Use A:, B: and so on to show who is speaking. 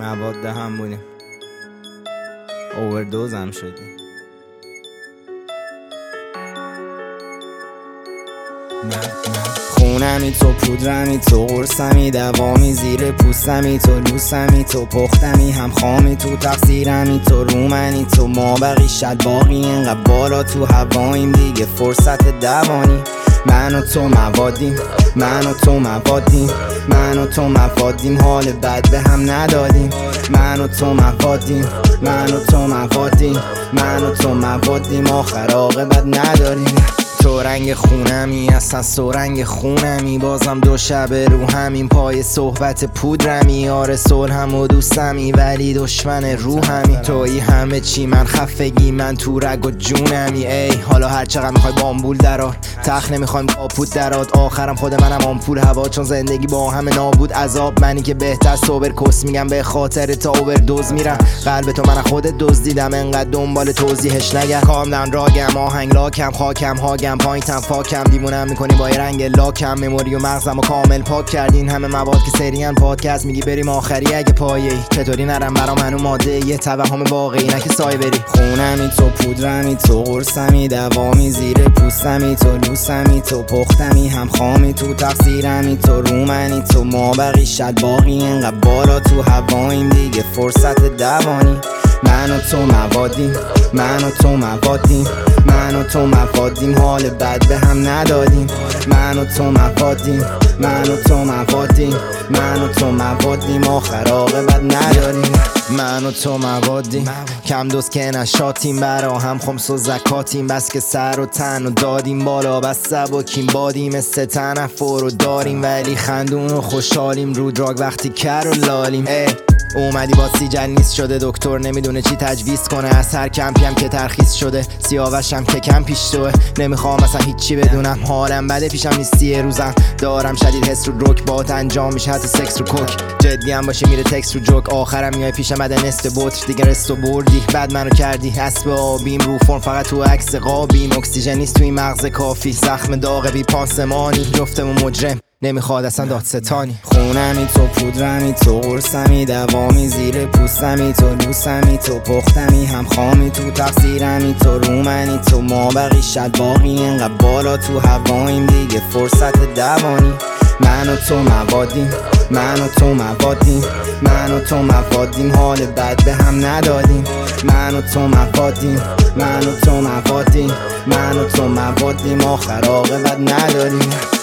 A: مواد هم بودیم، اووردوز هم شدیم. خونمی تو، پودرمی تو، قرصمی دوامی، زیر پوستمی تو، لوسمی تو، پختمی هم خامی تو، تقصیرمی تو، رومنی تو، ما بقی شد باقی اینقدر بالا تو هواییم دیگه فرصت دوانی. من و تو موادیم، من و تو موادیم، من و تو موادیم، حال بد به هم ندادیم. من و تو موادیم، من و تو موادیم، من و تو موادیم، آخر عاقبت نداریم. تو رنگ خونمی، اصلا سو رنگ خونمی، بازم دو شب رو همین پای صحبت پودرمی. آره صلحم و دوستمی ولی دشمن روحمی. تویی همه چی، من خفگی، من تو رگ و جونمی. ای حالا هر چقدر میخوای بامبول درار، تخت نمیخوایم کاپوت درات، آخرم خود منم آمپول هوا، چون زندگی با همه نابود عذاب. منی که بهتر سوبر کس میگم به خاطر تا اووردوز میرم. قلب تو من خودت دزدیدم، انقدر دنبال توضیحش نگرد. کاملا راگم، آهنگ لاکم، خاکم هاگم، پایینتم فاکم، دیوونم میکنی با یه رنگ لاکم. مموری و مغزم و کامل پاک کردین همه مواد که سریان پادکست میگی بریم آخری اگه پایه‌ای. چطوری نرم برام هنو ماده یه توهم واقعی، نه که سایه بری. خونمی تو، پودرمی تو، قرصمی دوامی، زیر پوستمی تو، لوسمی تو، پختمی هم خامی تو، تقصیرمی تو، رومنی تو، ما بقی شد باقی اینقدر بالا تو هواییم دیگه فرصت دوانی. من و تو موادیم، من و تو موادیم، من و تو موادیم، حال بد به هم ندادیم. من و تو موادیم، من و تو موادیم، من و تو موادیم، آخر عاقبت نداریم. من و تو موادیم، کم دوز که نشاتیم، برا هم خمس و زکاتیم، بس که سر و تن و دادیم بالا، بس سبکیم بادیم، مثل تنفر رو داریم ولی خندون و خوشحالیم. رو دراگ وقتی کر و لالیم. اومدی با سیجل نیست شده، دکتر نمیدونه چی تجویز کنه، از هر کمپی هم که ترخیص شده، سیاوشم که کم پیش توه. نمیخوام اصلا هیچی بدونم، حالم بده پیشم نیستی یه روزم، دارم شدید حس رو دروک، بات انجام میشه حتی سکس رو کوک. جدی هم باشه میره تکس رو جوک، آخرم میای پیشم بده نست بطر دیگه رستو بردی، بعد منو کردی اسب آبیم، رو فرم فقط تو عکس قابیم، اکسیژن نیست توی مغز کافی، زخم داغ بی پانسمانی، جفتمون مجرم نمیخواد اصلا دادستانی. خونمی تو، پودرمی تو، قرصمی دوامی، زیر پوستمی تو، لوسمی تو، پختمی هم خامی تو، تقصیرمی تو، رومنی تو، ما بقی شد باقی اینقدر بالا تو هواییم دیگه فرصت دوانی. من و تو موادیم، من و تو موادیم، من و تو موادیم، حال بد به هم ندادیم. من و تو موادیم، من و تو موادیم، من و تو موادیم، آخر عاقبت نداریم.